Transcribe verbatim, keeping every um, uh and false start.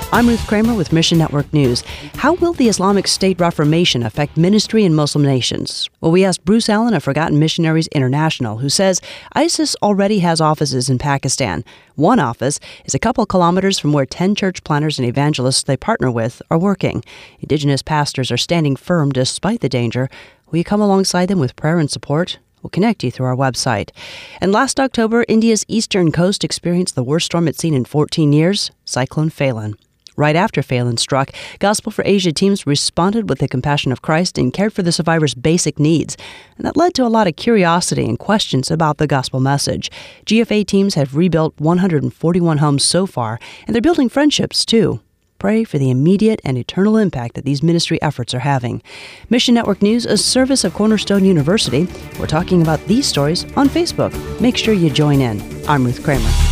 I'm Ruth Kramer with Mission Network News. How will the Islamic State Reformation affect ministry in Muslim nations? Well, we asked Bruce Allen of Forgotten Missionaries International, who says ISIS already has offices in Pakistan. One office is a couple kilometers from where ten church planners and evangelists they partner with are working. Indigenous pastors are standing firm despite the danger. Will you come alongside them with prayer and support? We'll connect you through our website. And last October, India's eastern coast experienced the worst storm it's seen in fourteen years, Cyclone Phelan. Right after Phelan struck, Gospel for Asia teams responded with the compassion of Christ and cared for the survivors' basic needs. And that led to a lot of curiosity and questions about the gospel message. G F A teams have rebuilt one hundred forty-one homes so far, and they're building friendships, too. Pray for the immediate and eternal impact that these ministry efforts are having. Mission Network News, a service of Cornerstone University. We're talking about these stories on Facebook. Make sure you join in. I'm Ruth Kramer.